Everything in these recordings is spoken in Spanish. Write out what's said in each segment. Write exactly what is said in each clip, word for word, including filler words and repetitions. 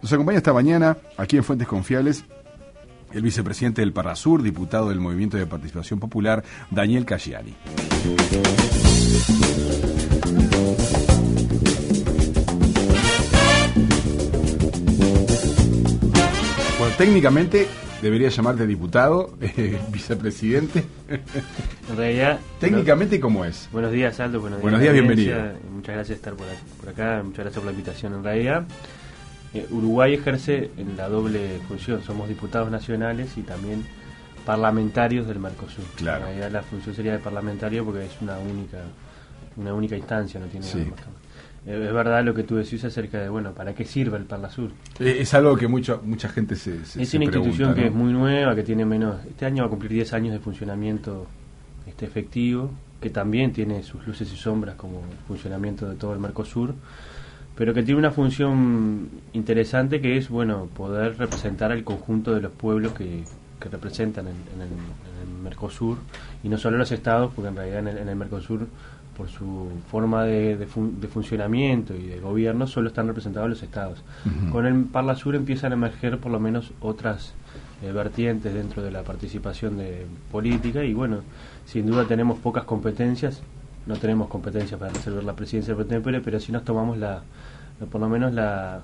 Nos acompaña esta mañana, aquí en Fuentes Confiables, el vicepresidente del Parlasur, diputado del Movimiento de Participación Popular, Daniel Casciani. Bueno, técnicamente debería llamarte diputado, eh, vicepresidente. En realidad... Técnicamente, ¿cómo es? Buenos días, Aldo. Buenos días, buenos días bienvenido. Muchas gracias por estar por, por acá, muchas gracias por la invitación. En realidad, eh, Uruguay ejerce en la doble función. Somos diputados nacionales y también parlamentarios del Mercosur. Claro. En realidad la función sería de parlamentario porque es una única una única instancia, no tiene sí. más. Eh, es verdad lo que tú decís acerca de, bueno, ¿para qué sirve el Parlasur? Eh, es algo que mucho, mucha gente se, se Es se una pregunta, institución ¿no? que es muy nueva, que tiene menos... Este año va a cumplir diez años de funcionamiento este efectivo, que también tiene sus luces y sombras como el funcionamiento de todo el Mercosur, pero que tiene una función interesante que es, bueno, poder representar al conjunto de los pueblos que, que representan en, en, el, en el Mercosur, y no solo los estados, porque en realidad en el, en el Mercosur, por su forma de, de, fun, de funcionamiento y de gobierno, solo están representados los estados. Uh-huh. Con el Parlasur empiezan a emerger por lo menos otras eh, vertientes dentro de la participación de política, y bueno, sin duda tenemos pocas competencias, no tenemos competencias para resolver la presidencia pro tempore, pero sí nos tomamos la, por lo menos la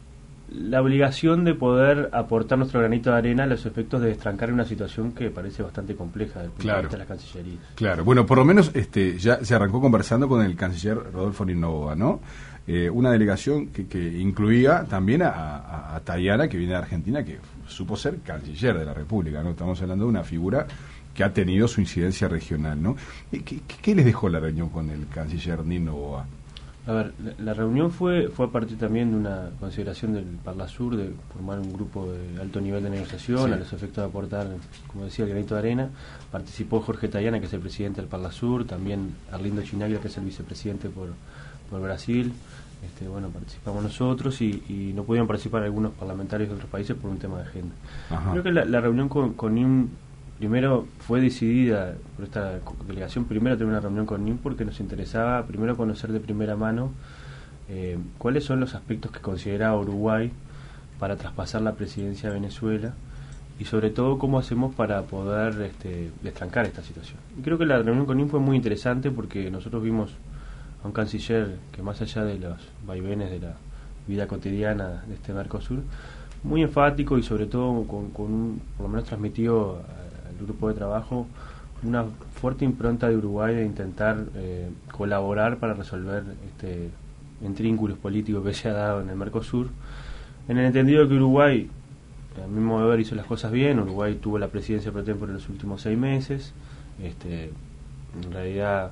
la obligación de poder aportar nuestro granito de arena a los efectos de destrancar una situación que parece bastante compleja desde el punto de vista de las cancillerías. Claro, bueno, por lo menos este ya se arrancó conversando con el canciller Rodolfo Nino, ¿no? Eh, una delegación que, que incluía también a, a, a Tayana, que viene de Argentina, que supo ser canciller de la República, ¿no? Estamos hablando de una figura que ha tenido su incidencia regional, ¿no? ¿Qué, qué, qué les dejó la reunión con el canciller Nino Boa? A ver, la, la reunión fue fue a partir también de una consideración del Parlasur de formar un grupo de alto nivel de negociación, sí, a los efectos de aportar, como decía, el granito de arena. Participó Jorge Tayana, que es el presidente del Parlasur, también Arlindo Chinaglia, que es el vicepresidente por, por Brasil. Este, bueno, participamos nosotros y, y no pudieron participar algunos parlamentarios de otros países por un tema de agenda. Ajá. Creo que la, la reunión con, con I M primero fue decidida por esta delegación, primero tener una reunión con N I M porque nos interesaba primero conocer de primera mano eh, cuáles son los aspectos que consideraba Uruguay para traspasar la presidencia a Venezuela, y sobre todo cómo hacemos para poder este, destrancar esta situación. Y creo que la reunión con N I M fue muy interesante porque nosotros vimos a un canciller que, más allá de los vaivenes de la vida cotidiana de este Mercosur, muy enfático y sobre todo con, con un, por lo menos transmitió el grupo de trabajo una fuerte impronta de Uruguay de intentar eh, colaborar para resolver este intrínculos políticos que se ha dado en el Mercosur, en el entendido de que Uruguay, a mi modo de ver, hizo las cosas bien. Uruguay tuvo la presidencia pro tempore en los últimos seis meses. Este, en realidad,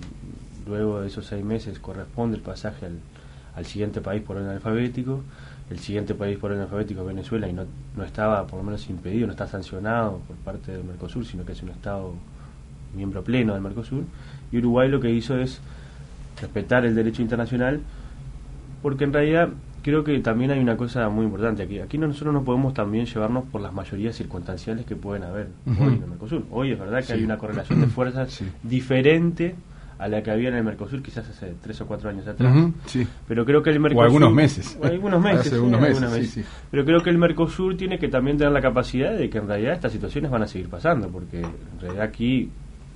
luego de esos seis meses corresponde el pasaje al, al siguiente país por orden alfabético. El siguiente país por orden alfabético es Venezuela, y no, no estaba por lo menos impedido, no está sancionado por parte del Mercosur, sino que es un Estado miembro pleno del Mercosur. Y Uruguay lo que hizo es respetar el derecho internacional, porque en realidad creo que también hay una cosa muy importante aquí. Aquí nosotros no podemos también llevarnos por las mayorías circunstanciales que pueden haber uh-huh. hoy en el Mercosur. Hoy es verdad que sí. hay una correlación de fuerzas sí. diferente a la que había en el Mercosur quizás hace tres o cuatro años atrás. Uh-huh, sí. Pero creo que el Mercosur... O algunos meses. O algunos meses, sí, algunos meses, meses. Sí, sí. Pero creo que el Mercosur tiene que también tener la capacidad de que en realidad estas situaciones van a seguir pasando, porque en realidad aquí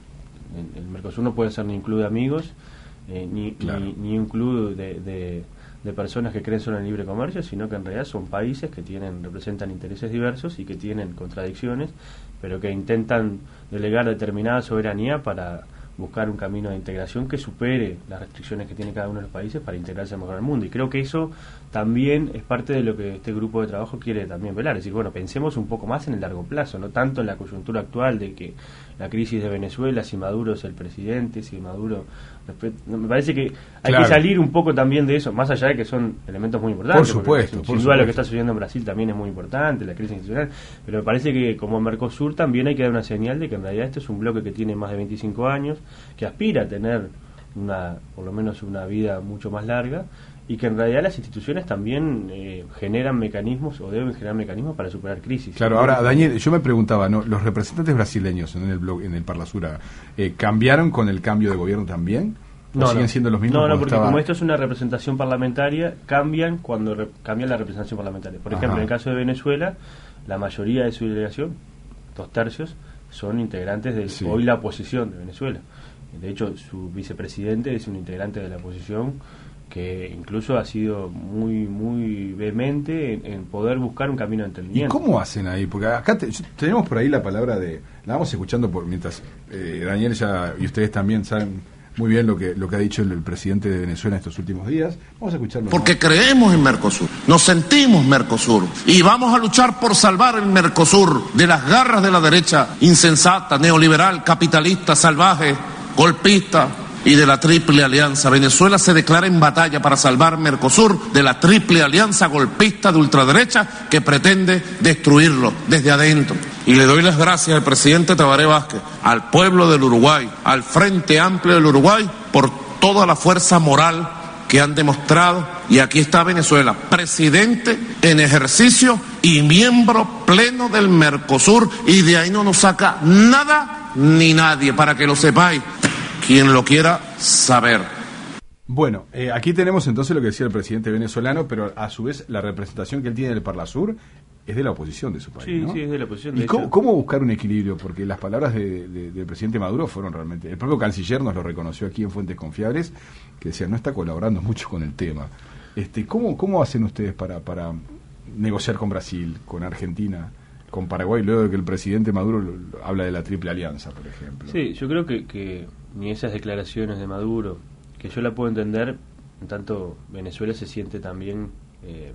el, el Mercosur no puede ser ni un club de amigos, eh, ni, claro. ni, ni un club de, de, de personas que creen solo en el libre comercio, sino que en realidad son países que tienen representan intereses diversos y que tienen contradicciones, pero que intentan delegar determinada soberanía para buscar un camino de integración que supere las restricciones que tiene cada uno de los países para integrarse mejor al mundo. Y creo que eso también es parte de lo que este grupo de trabajo quiere también velar. Es decir, bueno, pensemos un poco más en el largo plazo, no tanto en la coyuntura actual de que la crisis de Venezuela, si Maduro es el presidente, si Maduro... Me parece que hay claro. que salir un poco también de eso, más allá de que son elementos muy importantes. Por supuesto. Sin, por sin duda supuesto. Lo que está sucediendo en Brasil también es muy importante, la crisis institucional, pero me parece que como Mercosur también hay que dar una señal de que en realidad este es un bloque que tiene más de veinticinco años, que aspira a tener una, por lo menos una vida mucho más larga, y que en realidad las instituciones también eh, generan mecanismos o deben generar mecanismos para superar crisis. Claro, ahora Daniel, yo me preguntaba, ¿no? ¿Los representantes brasileños en el blog, en el Parlasur, eh, cambiaron con el cambio de gobierno también? ¿O no, siguen no. siendo los mismos? No, no, porque estaba... como esto es una representación parlamentaria, cambian cuando re cambian la representación parlamentaria. Por ejemplo, Ajá. en el caso de Venezuela, la mayoría de su delegación, dos tercios, son integrantes de sí. hoy la oposición de Venezuela. De hecho, su vicepresidente es un integrante de la oposición que incluso ha sido muy muy vehemente en, en poder buscar un camino de entendimiento. ¿Y cómo hacen ahí? Porque acá te, tenemos por ahí la palabra de... La vamos escuchando por mientras eh, Daniel ya y ustedes también saben muy bien lo que lo que ha dicho el, el presidente de Venezuela en estos últimos días. Vamos a escucharlo. Porque más. Creemos en Mercosur, nos sentimos Mercosur y vamos a luchar por salvar el Mercosur de las garras de la derecha insensata, neoliberal, capitalista, salvaje, golpista y de la Triple Alianza. Venezuela se declara en batalla para salvar Mercosur de la Triple Alianza golpista de ultraderecha que pretende destruirlo desde adentro. Y le doy las gracias al presidente Tabaré Vázquez, al pueblo del Uruguay, al Frente Amplio del Uruguay, por toda la fuerza moral que han demostrado. Y aquí está Venezuela, presidente en ejercicio y miembro pleno del Mercosur, y de ahí no nos saca nada ni nadie, para que lo sepáis, quien lo quiera saber. Bueno, eh, aquí tenemos entonces lo que decía el presidente venezolano, pero a su vez la representación que él tiene en el Parlasur es de la oposición de su país, sí, ¿no? Sí, es de la oposición. ¿Y de cómo, hecho... cómo buscar un equilibrio? Porque las palabras de, de, del presidente Maduro fueron realmente... El propio canciller nos lo reconoció aquí en Fuentes Confiables, que decía, no está colaborando mucho con el tema. Este, ¿cómo, cómo hacen ustedes para, para negociar con Brasil, con Argentina, con Paraguay, luego de que el presidente Maduro habla de la Triple Alianza, por ejemplo? Sí, yo creo que, que ni esas declaraciones de Maduro, que yo la puedo entender, en tanto Venezuela se siente también... Eh,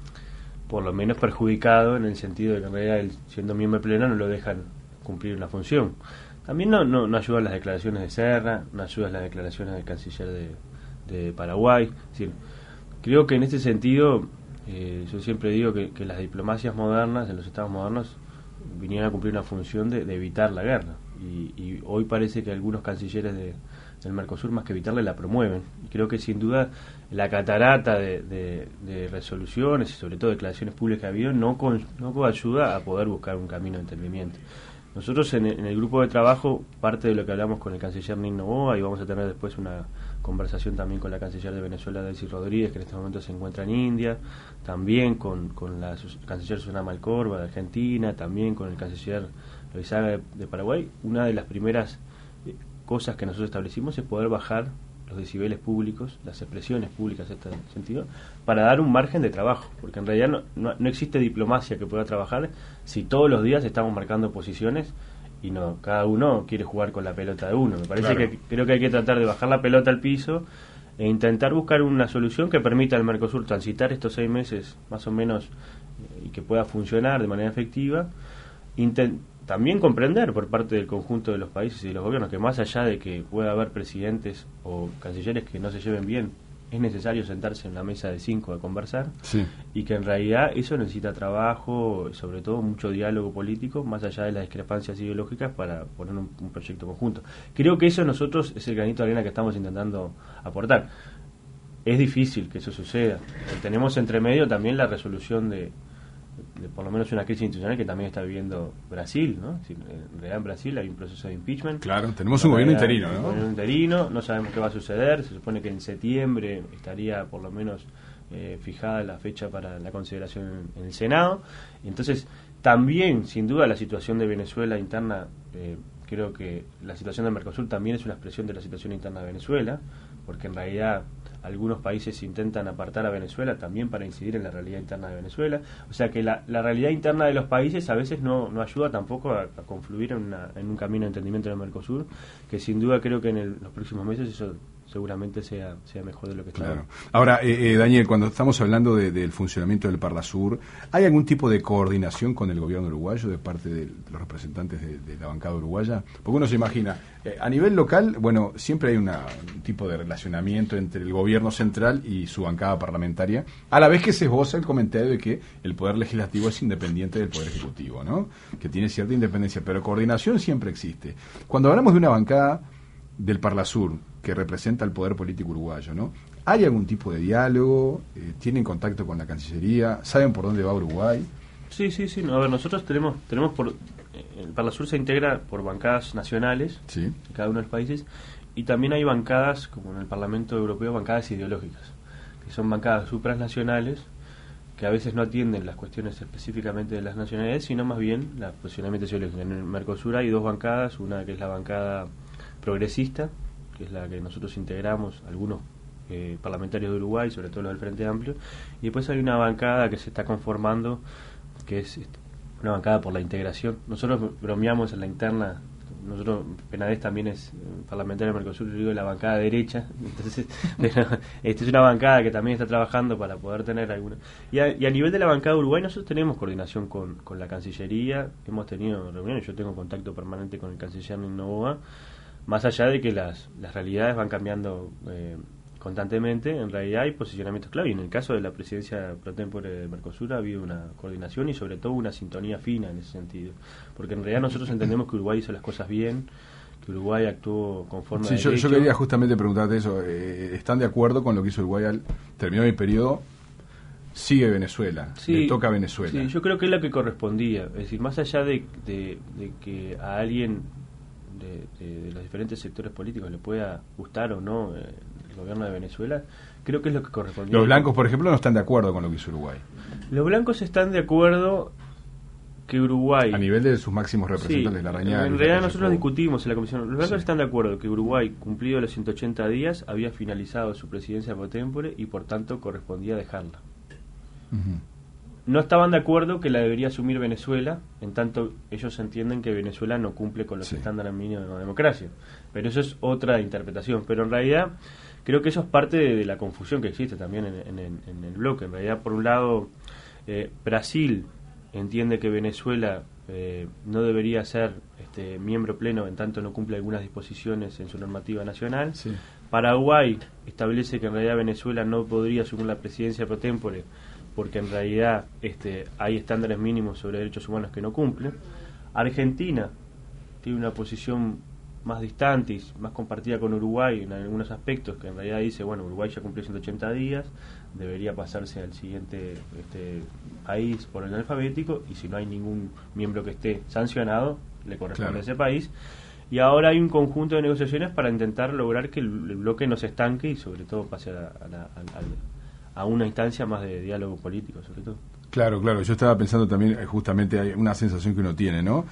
por lo menos perjudicado en el sentido de que en realidad él, siendo miembro pleno, no lo dejan cumplir una función. También no, no, no ayudan las declaraciones de Serra, no ayudan las declaraciones del canciller de, de Paraguay. Es decir, creo que en este sentido, eh, yo siempre digo que, que las diplomacias modernas, en los estados modernos, vinieron a cumplir una función de, de evitar la guerra. Y, y hoy parece que algunos cancilleres de, del Mercosur, más que evitarla, la promueven. Y creo que sin duda la catarata de, de, de resoluciones y sobre todo declaraciones públicas que ha habido no, con, no ayuda a poder buscar un camino de entendimiento. Nosotros en, en el grupo de trabajo, parte de lo que hablamos con el canciller Nin Noboa, y vamos a tener después una conversación también con la canciller de Venezuela, Delcy Rodríguez, que en este momento se encuentra en India, también con, con la canciller Susana Malcorba de Argentina, también con el canciller Loizaga de, de Paraguay. Una de las primeras eh, cosas que nosotros establecimos es poder bajar los decibeles públicos, las expresiones públicas en este sentido, para dar un margen de trabajo, porque en realidad no, no, no existe diplomacia que pueda trabajar si todos los días estamos marcando posiciones y no, cada uno quiere jugar con la pelota de uno. Me parece claro. que creo que hay que tratar de bajar la pelota al piso e intentar buscar una solución que permita al Mercosur transitar estos seis meses más o menos eh, y que pueda funcionar de manera efectiva. Intent También comprender por parte del conjunto de los países y de los gobiernos que más allá de que pueda haber presidentes o cancilleres que no se lleven bien, es necesario sentarse en la mesa de cinco a conversar, sí. y que en realidad eso necesita trabajo, sobre todo mucho diálogo político, más allá de las discrepancias ideológicas, para poner un, un proyecto conjunto. Creo que eso nosotros es el granito de arena que estamos intentando aportar. Es difícil que eso suceda. Tenemos entre medio también la resolución de de por lo menos una crisis institucional que también está viviendo Brasil, ¿no? Es decir, en realidad en Brasil hay un proceso de impeachment. Claro, tenemos un gobierno interino, ¿no? Un gobierno interino, no sabemos qué va a suceder, se supone que en septiembre estaría por lo menos eh, fijada la fecha para la consideración en, en el Senado. Y entonces, también, sin duda, la situación de Venezuela interna, eh, creo que la situación del Mercosur también es una expresión de la situación interna de Venezuela, porque en realidad algunos países intentan apartar a Venezuela también para incidir en la realidad interna de Venezuela. O sea que la, la realidad interna de los países a veces no, no ayuda tampoco a, a confluir en, una, en un camino de entendimiento en el Mercosur, que sin duda creo que en el, los próximos meses eso seguramente sea, sea mejor de lo que está. Claro. Ahora, eh, eh, Daniel, cuando estamos hablando de, del funcionamiento del Parlasur, ¿hay algún tipo de coordinación con el gobierno uruguayo de parte de los representantes de, de la bancada uruguaya? Porque uno se imagina, eh, a nivel local, bueno, siempre hay una, un tipo de relacionamiento entre el gobierno central y su bancada parlamentaria, a la vez que se esboza el comentario de que el poder legislativo es independiente del poder ejecutivo, ¿no? Que tiene cierta independencia, pero coordinación siempre existe. Cuando hablamos de una bancada del Parlasur que representa el poder político uruguayo, ¿no? ¿Hay algún tipo de diálogo? Eh, ¿Tienen contacto con la Cancillería? ¿Saben por dónde va Uruguay? Sí, sí, sí. No, a ver, nosotros tenemos tenemos por el Parlasur se integra por bancadas nacionales, sí, de cada uno de los países, y también hay bancadas, como en el Parlamento Europeo, bancadas ideológicas, que son bancadas supranacionales, que a veces no atienden las cuestiones específicamente de las nacionalidades, sino más bien los posicionamientos ideológicos. En el Mercosur hay dos bancadas, una que es la bancada progresista, que es la que nosotros integramos, algunos eh, parlamentarios de Uruguay, sobre todo los del Frente Amplio, y después hay una bancada que se está conformando, que es una bancada por la integración. Nosotros bromeamos en la interna, nosotros, Penades también es parlamentario del Mercosur, yo digo la bancada derecha, entonces esta es una bancada que también está trabajando para poder tener alguna. Y a, y a nivel de la bancada de Uruguay, nosotros tenemos coordinación con, con la Cancillería, hemos tenido reuniones, yo tengo contacto permanente con el canciller Novoa, más allá de que las, las realidades van cambiando eh, constantemente, en realidad hay posicionamientos clave, y en el caso de la presidencia pro tempore de Mercosur ha habido una coordinación y sobre todo una sintonía fina en ese sentido, porque en realidad nosotros entendemos que Uruguay hizo las cosas bien, que Uruguay actuó conforme sí, a yo, derecho. yo quería justamente preguntarte eso, eh, ¿están de acuerdo con lo que hizo Uruguay al terminar el periodo? Sigue Venezuela, sí, le toca a Venezuela. Sí, yo creo que es lo que correspondía, es decir, más allá de, de, de que a alguien de, de, de los diferentes sectores políticos le pueda gustar o no eh, el gobierno de Venezuela, creo que es lo que correspondía. Los blancos, por ejemplo, no están de acuerdo con lo que hizo Uruguay. Los blancos están de acuerdo que Uruguay... A nivel de sus máximos representantes, sí, la Rañal... en realidad nosotros discutimos en la comisión. Los blancos sí. están de acuerdo que Uruguay, cumplido los ciento ochenta días, había finalizado su presidencia pro tempore y por tanto correspondía dejarla. Uh-huh. No estaban de acuerdo que la debería asumir Venezuela, en tanto ellos entienden que Venezuela no cumple con los sí. estándares mínimos de la democracia. Pero eso es otra interpretación. Pero en realidad creo que eso es parte de, de la confusión que existe también en, en, en el bloque. En realidad, por un lado, eh, Brasil entiende que Venezuela eh, no debería ser este, miembro pleno en tanto no cumple algunas disposiciones en su normativa nacional. Sí. Paraguay establece que en realidad Venezuela no podría asumir la presidencia pro tempore porque en realidad este, hay estándares mínimos sobre derechos humanos que no cumplen. Argentina tiene una posición más distante y más compartida con Uruguay en algunos aspectos, que en realidad dice, bueno, Uruguay ya cumplió ciento ochenta días, debería pasarse al siguiente este, país por el alfabético, y si no hay ningún miembro que esté sancionado, le corresponde claro. a ese país. Y ahora hay un conjunto de negociaciones para intentar lograr que el, el bloque no se estanque y sobre todo pase a, a, la, a, a una instancia más de diálogo político, sobre todo. Claro, claro, yo estaba pensando también, justamente hay una sensación que uno tiene, ¿no?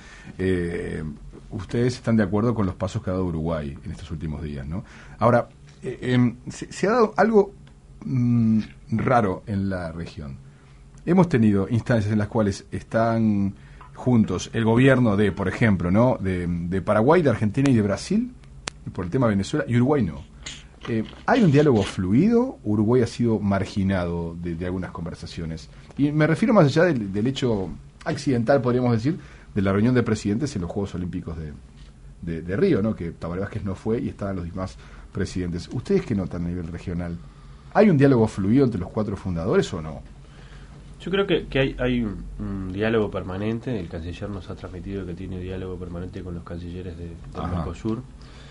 Eh, ustedes están de acuerdo con los pasos que ha dado Uruguay en estos últimos días, ¿no? Ahora, eh, eh, se, se ha dado algo mmm, raro en la región. Hemos tenido instancias en las cuales están juntos el gobierno de, por ejemplo, ¿no? De, de Paraguay, de Argentina y de Brasil, por el tema de Venezuela, y Uruguay no. Eh, ¿Hay un diálogo fluido? Uruguay ha sido marginado de, de algunas conversaciones. Y me refiero más allá del, del hecho accidental, podríamos decir, de la reunión de presidentes en los Juegos Olímpicos de, de, de Río, ¿no? Que Tabaré Vázquez no fue y estaban los demás presidentes. ¿Ustedes qué notan a nivel regional? ¿Hay un diálogo fluido entre los cuatro fundadores o no? Yo creo que, que hay, hay un, un diálogo permanente. El canciller nos ha transmitido que tiene diálogo permanente con los cancilleres de, del Mercosur.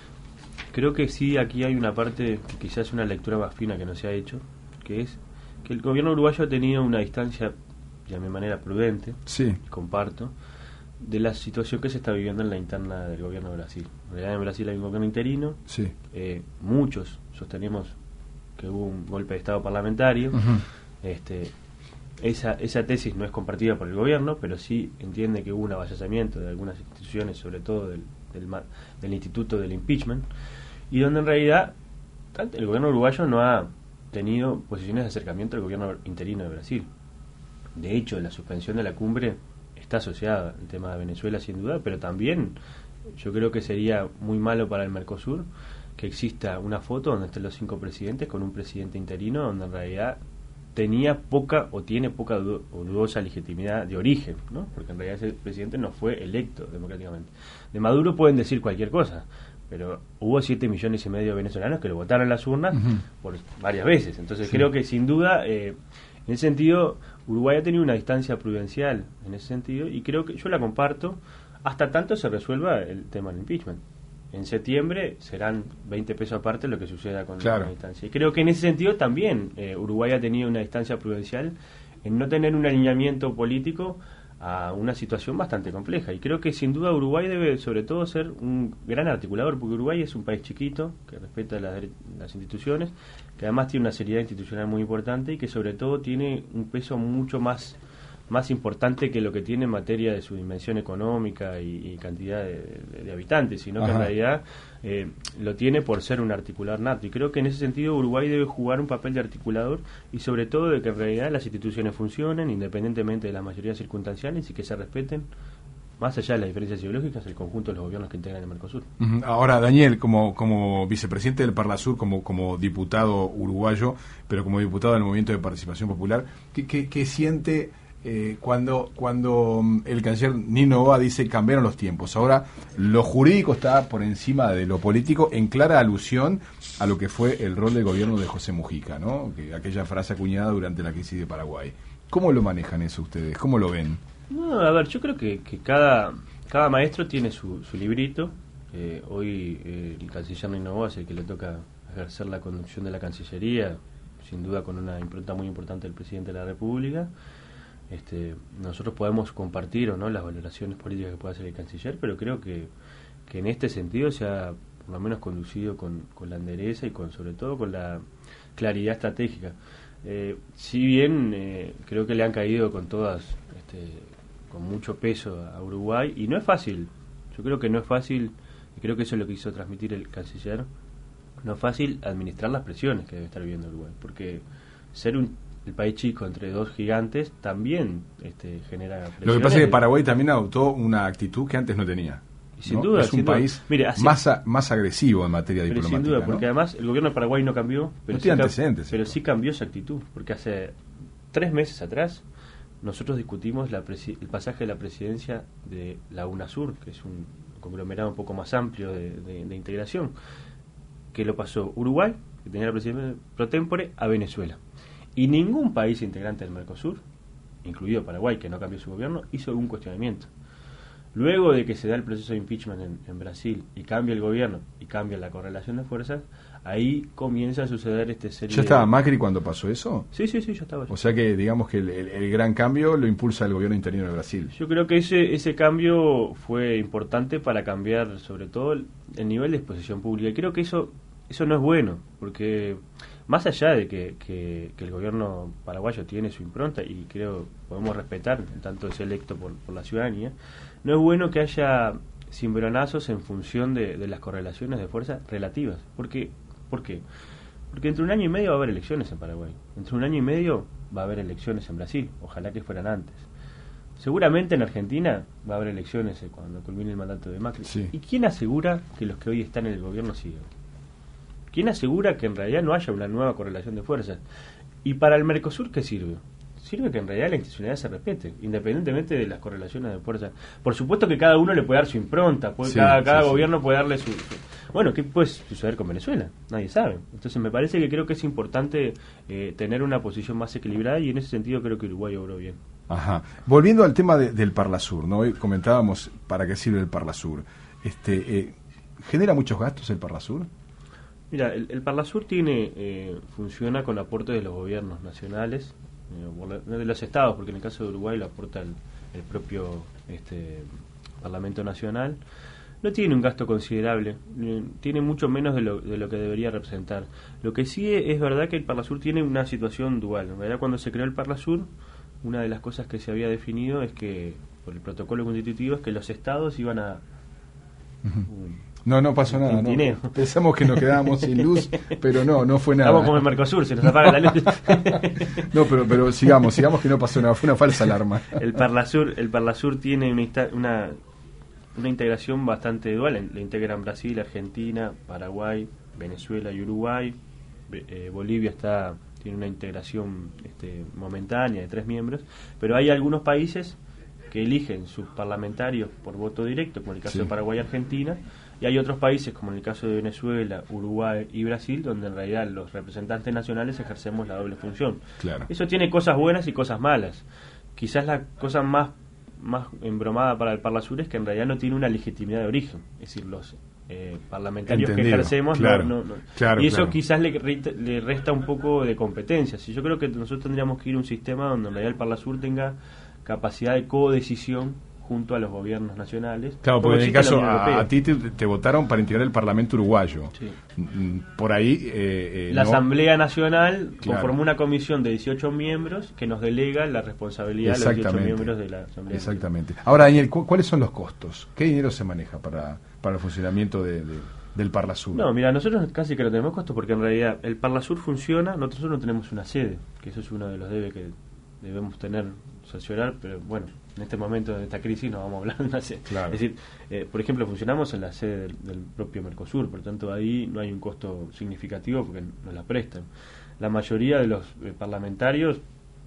Creo que sí, aquí hay una parte que quizás es una lectura más fina que no se ha hecho, que es que el gobierno uruguayo ha tenido una distancia, de mi manera prudente, sí. comparto, de la situación que se está viviendo en la interna del gobierno de Brasil. En realidad en Brasil hay un gobierno interino, sí. eh, muchos sostenemos que hubo un golpe de Estado parlamentario, uh-huh. este esa esa tesis no es compartida por el gobierno, pero sí entiende que hubo un avasallamiento de algunas instituciones, sobre todo del, del, del Instituto del Impeachment, y donde en realidad el gobierno uruguayo no ha tenido posiciones de acercamiento al gobierno interino de Brasil. De hecho, la suspensión de la cumbre está asociada al tema de Venezuela sin duda, pero también yo creo que sería muy malo para el Mercosur que exista una foto donde estén los cinco presidentes con un presidente interino donde en realidad tenía poca o tiene poca du- o dudosa legitimidad de origen, ¿no? Porque en realidad ese presidente no fue electo democráticamente. De Maduro pueden decir cualquier cosa, pero hubo siete millones y medio de venezolanos que lo votaron en las urnas uh-huh. por varias veces. Entonces sí. creo que sin duda, eh, en ese sentido, Uruguay ha tenido una distancia prudencial en ese sentido, y creo que yo la comparto hasta tanto se resuelva el tema del impeachment. En septiembre serán veinte pesos aparte lo que suceda con claro. la distancia. Y creo que en ese sentido también eh, Uruguay ha tenido una distancia prudencial en no tener un alineamiento político a una situación bastante compleja. Y creo que sin duda Uruguay debe sobre todo ser un gran articulador, porque Uruguay es un país chiquito, que respeta las, las instituciones, que además tiene una seriedad institucional muy importante y que sobre todo tiene un peso mucho más más importante que lo que tiene en materia de su dimensión económica y, y cantidad de, de, de habitantes, sino Ajá. que en realidad eh, lo tiene por ser un articulador nato. Y creo que en ese sentido Uruguay debe jugar un papel de articulador y sobre todo de que en realidad las instituciones funcionen independientemente de las mayorías circunstanciales y que se respeten, más allá de las diferencias ideológicas, el conjunto de los gobiernos que integran el Mercosur. Uh-huh. Ahora, Daniel, como como vicepresidente del Parlasur, como como diputado uruguayo, pero como diputado del Movimiento de Participación Popular, ¿qué, qué, qué siente eh, cuando cuando el canciller Nino Noboa dice cambiaron los tiempos? Ahora lo jurídico está por encima de lo político, en clara alusión a lo que fue el rol del gobierno de José Mujica, ¿no? Que, aquella frase acuñada durante la crisis de Paraguay. ¿Cómo lo manejan eso ustedes? ¿Cómo lo ven? No, a ver, yo creo que, que cada cada maestro tiene su, su librito. Eh, hoy eh, el canciller Nino Noboa es el que le toca ejercer la conducción de la Cancillería, sin duda con una impronta muy importante del presidente de la República. Este, nosotros podemos compartir o no las valoraciones políticas que pueda hacer el canciller, pero creo que, que en este sentido se ha por lo menos conducido con, con la entereza y con sobre todo con la claridad estratégica. Eh, si bien eh, creo que le han caído con todas este, con mucho peso a Uruguay, y no es fácil, yo creo que no es fácil, y creo que eso es lo que quiso transmitir el canciller, no es fácil administrar las presiones que debe estar viviendo Uruguay, porque ser un el país chico entre dos gigantes también este, genera presiones. Lo que pasa es que Paraguay también adoptó una actitud que antes no tenía. Y sin ¿no? duda, es un sin país duda. Mire, así, más a, más agresivo en materia pero diplomática. Sin duda, ¿no? porque además el gobierno de Paraguay no cambió, pero, no sí, tiene antecedentes, pero sí cambió su actitud, porque hace tres meses atrás nosotros discutimos la presi- el pasaje de la presidencia de la UNASUR, que es un conglomerado un poco más amplio de, de, de integración, que lo pasó Uruguay, que tenía la presidencia pro tempore, a Venezuela. Y ningún país integrante del Mercosur, incluido Paraguay, que no cambió su gobierno, hizo algún cuestionamiento. Luego de que se da el proceso de impeachment en, en Brasil y cambia el gobierno y cambia la correlación de fuerzas, ahí comienza a suceder este serie ¿Ya estaba de... Macri cuando pasó eso? Sí, sí, sí, ya estaba. Ya. O sea que digamos que el, el, el gran cambio lo impulsa el gobierno interino de Brasil. Yo creo que ese ese cambio fue importante para cambiar sobre todo el, el nivel de exposición pública. Y creo que eso eso no es bueno, porque más allá de que, que, que el gobierno paraguayo tiene su impronta y creo podemos respetar, en tanto es electo por, por la ciudadanía, no es bueno que haya cimbronazos en función de, de las correlaciones de fuerza relativas. ¿Por qué? ¿Por qué? Porque entre un año y medio va a haber elecciones en Paraguay. Entre un año y medio va a haber elecciones en Brasil. Ojalá que fueran antes. Seguramente en Argentina va a haber elecciones cuando culmine el mandato de Macri. Sí. ¿Y quién asegura que los que hoy están en el gobierno sigan? ¿Quién asegura que en realidad no haya una nueva correlación de fuerzas? ¿Y para el Mercosur qué sirve? Sirve que en realidad la institucionalidad se respete, independientemente de las correlaciones de fuerzas. Por supuesto que cada uno le puede dar su impronta, puede, sí, cada, cada sí, gobierno sí. puede darle su, su... Bueno, ¿qué puede suceder con Venezuela? Nadie sabe. Entonces me parece que creo que es importante eh, tener una posición más equilibrada y en ese sentido creo que Uruguay obró bien. Ajá. Volviendo al tema de, del Parlasur, ¿no? Hoy comentábamos para qué sirve el Parlasur. Este, eh, ¿genera muchos gastos el Parlasur? Mira, el, el Parlasur tiene eh, funciona con aportes de los gobiernos nacionales, eh, de los estados, porque en el caso de Uruguay lo aporta el, el propio este, Parlamento Nacional. No tiene un gasto considerable, eh, tiene mucho menos de lo, de lo que debería representar. Lo que sí es verdad que el Parlasur tiene una situación dual. En realidad, cuando se creó el Parlasur, una de las cosas que se había definido es que, por el protocolo constitutivo, es que los estados iban a... Uh-huh. um, No, no pasó nada. No. Pensamos que nos quedábamos sin luz, pero no, no fue nada. Estamos como en Mercosur, se nos apaga la luz. No, pero pero sigamos, sigamos que no pasó nada, fue una falsa alarma. El Parlasur, el Parlasur tiene una, una, una integración bastante dual. Le integran Brasil, Argentina, Paraguay, Venezuela y Uruguay. Eh, Bolivia está tiene una integración este, momentánea de tres miembros, pero hay algunos países que eligen sus parlamentarios por voto directo, como en el caso sí. de Paraguay y Argentina, y hay otros países, como en el caso de Venezuela, Uruguay y Brasil, donde en realidad los representantes nacionales ejercemos la doble función. Claro. Eso tiene cosas buenas y cosas malas. Quizás la cosa más, más embromada para el Parlasur es que en realidad no tiene una legitimidad de origen, es decir, los eh, parlamentarios Entendido. que ejercemos claro. no, no, no. Claro, y eso claro. quizás le, le resta un poco de competencias. Y yo creo que nosotros tendríamos que ir a un sistema donde en realidad el Parlasur tenga capacidad de codecisión junto a los gobiernos nacionales. Claro, porque en el caso a, a ti te, te votaron para integrar el Parlamento uruguayo. Sí. Por ahí... Eh, eh, la no... Asamblea Nacional claro. conformó una comisión de dieciocho miembros que nos delega la responsabilidad de los dieciocho miembros de la Asamblea. Exactamente. Ahora, Daniel, ¿cu ¿cuáles son los costos? ¿Qué dinero se maneja para, para el funcionamiento de, de, del Parlasur? No, mira, nosotros casi que no tenemos costos porque en realidad el Parlasur funciona, nosotros no tenemos una sede, que eso es uno de los debes que debemos tener, sancionar, pero bueno, en este momento de esta crisis no vamos a hablar de una sede. Claro. Es decir, eh, por ejemplo, funcionamos en la sede del, del propio Mercosur, por lo tanto ahí no hay un costo significativo porque nos la prestan. La mayoría de los eh, parlamentarios,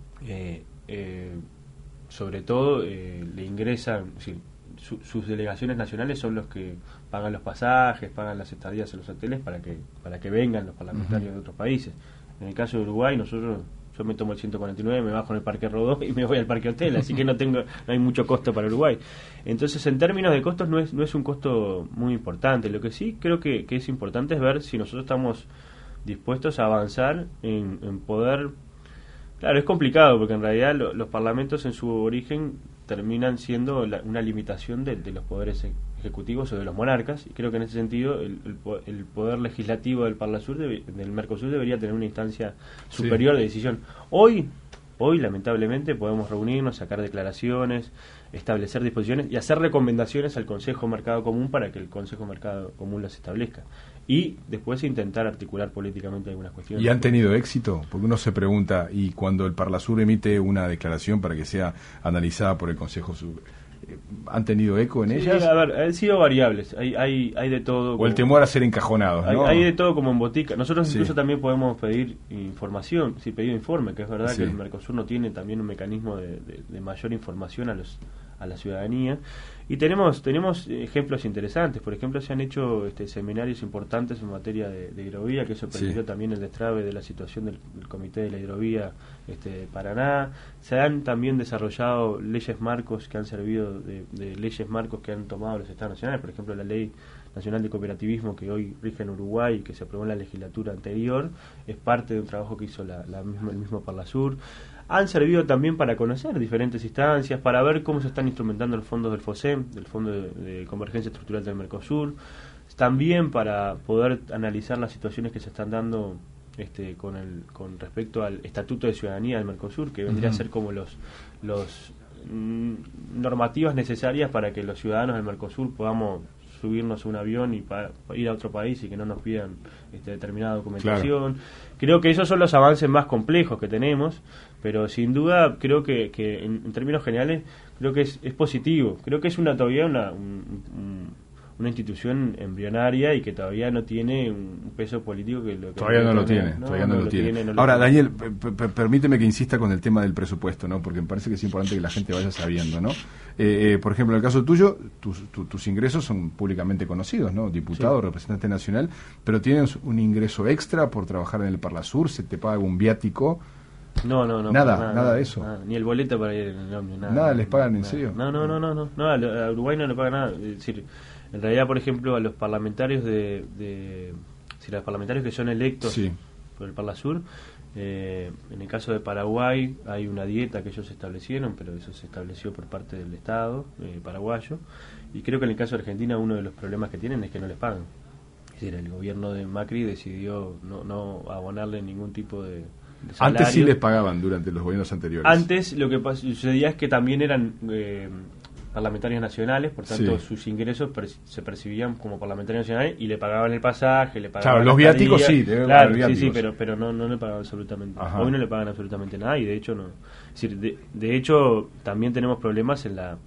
eh, eh, sobre todo, eh, le ingresan, es decir, su, sus delegaciones nacionales son los que pagan los pasajes, pagan las estadías en los hoteles para que para que vengan los parlamentarios uh-huh. de otros países. En el caso de Uruguay, nosotros... Yo me tomo el ciento cuarenta y nueve, me bajo en el Parque Rodó y me voy al Parque Hotel, así que no tengo no hay mucho costo para Uruguay. Entonces, en términos de costos, no es no es un costo muy importante. Lo que sí creo que, que es importante es ver si nosotros estamos dispuestos a avanzar en, en poder... Claro, es complicado, porque en realidad lo, los parlamentos en su origen terminan siendo la, una limitación de, de los poderes ejecutivos o de los monarcas, y creo que en ese sentido el, el, el poder legislativo del Parlasur debe, del Mercosur debería tener una instancia superior sí. de decisión. Hoy, hoy lamentablemente podemos reunirnos, sacar declaraciones, establecer disposiciones y hacer recomendaciones al Consejo Mercado Común para que el Consejo Mercado Común las establezca. Y después intentar articular políticamente algunas cuestiones. ¿Y han tenido éxito? Porque uno se pregunta, y cuando el Parlasur emite una declaración para que sea analizada por el Consejo Sub, ¿han tenido eco en sí, ellas? A ver, han sido variables, hay hay hay de todo. O como, el temor a ser encajonados, ¿no? Hay, hay de todo como en botica. Nosotros sí. incluso también podemos pedir información, sí, pedido informe, que es verdad sí. que el Mercosur no tiene también un mecanismo de, de, de mayor información a los a la ciudadanía. Y tenemos tenemos ejemplos interesantes. Por ejemplo, se han hecho este, seminarios importantes en materia de, de hidrovía, que eso permitió sí. también el destrabe de la situación del, del Comité de la Hidrovía este, de Paraná. Se han también desarrollado leyes marcos que han servido de, de leyes marcos que han tomado los estados nacionales. Por ejemplo, la Ley Nacional de Cooperativismo que hoy rige en Uruguay y que se aprobó en la legislatura anterior es parte de un trabajo que hizo la, la misma, el mismo Parlasur. Han servido también para conocer diferentes instancias, para ver cómo se están instrumentando los fondos del FOSEM, del Fondo de, de Convergencia Estructural del Mercosur, también para poder analizar las situaciones que se están dando este, con el con respecto al Estatuto de Ciudadanía del Mercosur, que vendría uh-huh. a ser como los los mm, normativas necesarias para que los ciudadanos del Mercosur podamos subirnos a un avión y para, para ir a otro país y que no nos pidan este, determinada documentación. Claro. Creo que esos son los avances más complejos que tenemos, pero sin duda creo que, que en, en términos generales creo que es, es positivo. Creo que es una todavía una, un, un, una institución embrionaria y que todavía no tiene un peso político que lo que todavía no lo tiene, no, todavía no, no lo, lo tiene. tiene no Ahora, lo Daniel, p- permíteme que insista con el tema del presupuesto, ¿no? Porque me parece que es importante que la gente vaya sabiendo, ¿no? Eh, eh, por ejemplo, en el caso tuyo, tus, tu, tus ingresos son públicamente conocidos, ¿no? Diputado, sí. representante nacional, pero tienes un ingreso extra por trabajar en el Parlasur, se te paga un viático. No, no, no. Nada, nada, nada de eso. Nada, ni el boleto para ir en el ómnibus, nada. ¿Nada les pagan en nada. serio? No, no, no, no, no, no, a Uruguay no le pagan nada. Es decir, en realidad, por ejemplo, a los parlamentarios de, de si los parlamentarios que son electos sí. por el Parlasur, eh, en el caso de Paraguay hay una dieta que ellos establecieron, pero eso se estableció por parte del Estado eh, paraguayo, y creo que en el caso de Argentina uno de los problemas que tienen es que no les pagan. Es decir, el gobierno de Macri decidió no, no abonarle ningún tipo de Antes sí les pagaban durante los gobiernos anteriores. Antes lo que sucedía es que también eran eh, parlamentarios nacionales, por tanto sí. sus ingresos per- se percibían como parlamentarios nacionales y le pagaban el pasaje, le pagaban claro, los viáticos sí, deben claro, pagar viáticos. sí, sí, pero pero no no le pagaban absolutamente. Ajá. Hoy no le pagan absolutamente nada y de hecho no. Es decir, de, de hecho también tenemos problemas en la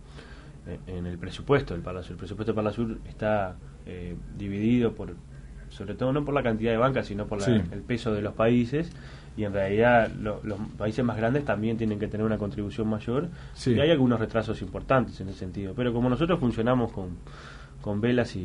en el presupuesto del Parlasur. El presupuesto del Parlasur está eh, dividido por, sobre todo no por la cantidad de bancas, sino por la, sí. el peso de los países. Y en realidad lo, los países más grandes también tienen que tener una contribución mayor sí. y hay algunos retrasos importantes en ese sentido, pero como nosotros funcionamos con con velas y,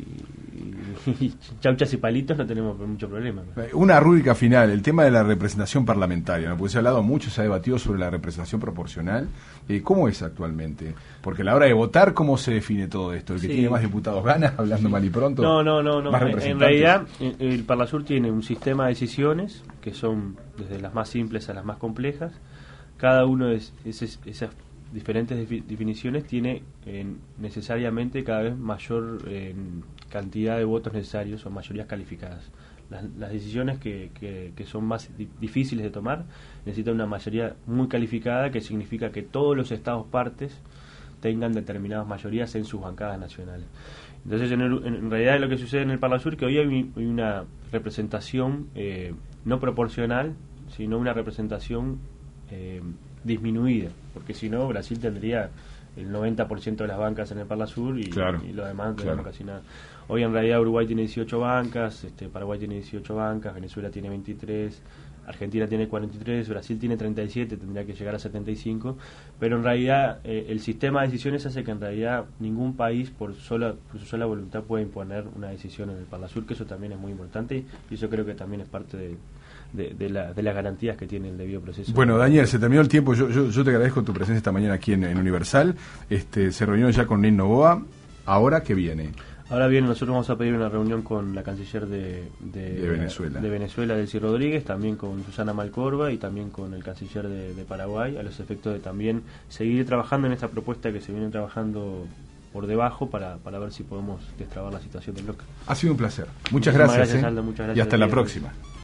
y, y chauchas y palitos no tenemos mucho problema. Una rúbrica final, el tema de la representación parlamentaria, ¿no? Porque se ha hablado mucho, se ha debatido sobre la representación proporcional. Eh, ¿Cómo es actualmente? Porque a la hora de votar, ¿cómo se define todo esto? ¿El que sí. tiene más diputados gana, hablando sí. mal y pronto? No, no, no. no. En realidad, el Parlasur tiene un sistema de decisiones que son desde las más simples a las más complejas. Cada uno de esas diferentes defi- definiciones tiene eh, necesariamente cada vez mayor eh, cantidad de votos necesarios o mayorías calificadas. Las, las decisiones que, que, que son más di- difíciles de tomar necesitan una mayoría muy calificada, que significa que todos los estados partes tengan determinadas mayorías en sus bancadas nacionales. Entonces, en, el, en realidad lo que sucede en el Parlasur es que hoy hay, hay una representación eh, no proporcional, sino una representación eh, disminuida, porque si no, Brasil tendría el noventa por ciento de las bancas en el Parlasur y, claro, y lo demás no claro. tenemos casi nada. Hoy en realidad Uruguay tiene dieciocho bancas, este, Paraguay tiene dieciocho bancas, Venezuela tiene veintitrés, Argentina tiene cuarenta y tres, Brasil tiene treinta y siete, tendría que llegar a setenta y cinco, pero en realidad eh, el sistema de decisiones hace que en realidad ningún país por sola por su sola voluntad pueda imponer una decisión en el Parlasur, que eso también es muy importante y eso creo que también es parte de, de, de, la, de las garantías que tiene el debido proceso. Bueno, Daniel, se terminó el tiempo, yo, yo, yo te agradezco tu presencia esta mañana aquí en, en Universal, este, se reunió ya con Neil Noboa, ¿ahora qué viene? Ahora bien, nosotros vamos a pedir una reunión con la canciller de, de, de Venezuela, de Venezuela, Delcy Rodríguez, también con Susana Malcorba y también con el canciller de, de Paraguay, a los efectos de también seguir trabajando en esta propuesta que se viene trabajando por debajo para, para ver si podemos destrabar la situación del bloque. Ha sido un placer. Muchas Muchísimas gracias, gracias, ¿eh? Aldo, muchas gracias Y hasta a la ti. próxima.